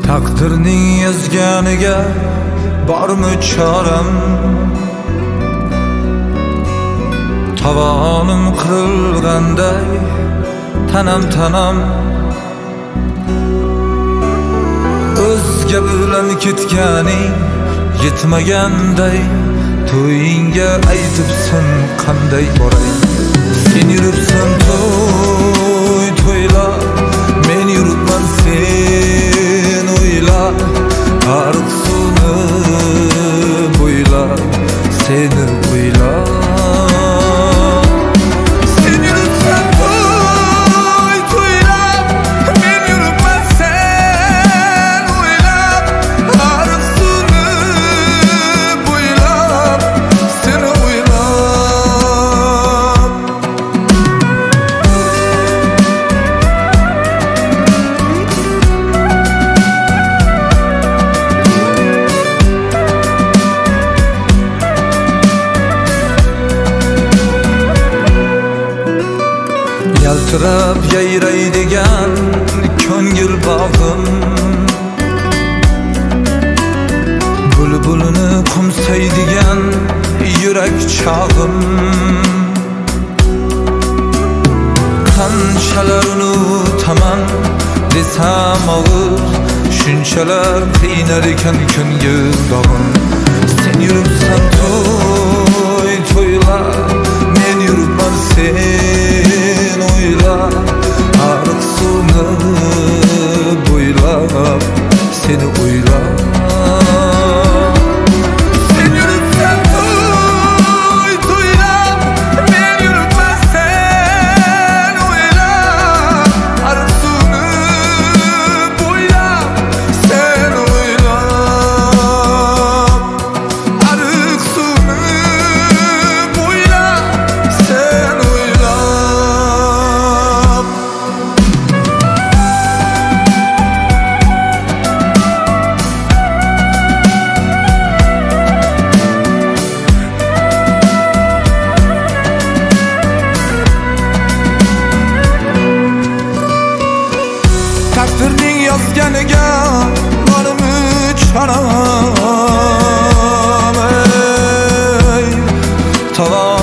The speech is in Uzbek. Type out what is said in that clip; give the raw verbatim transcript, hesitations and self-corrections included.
Taqdirning yozganiga bormi choram? Tavonim qirilganday tanam tanam o'zga bilan ketganing yetmaganday to'yingga aytibsan qanday boray? Sen yuribsan to'y to'ylab, men yuribman sen o'ylab, ariq suvni bo'ylab seni o'ylab. Yaltirab yayraydigan ko'ngil bog'im, bulbulini qo'msaydigan yurak chog'im. Qanchalar unutaman desam og'ir, shunchalar qiynar ekan ko'ngil dog'im. Sen yuribsan to'y to'ylab, men yuribman sen o'ylab, ariq suvni bo'ylab seni o'ylab. Taqdirning yozganiga bormi choram? Ey,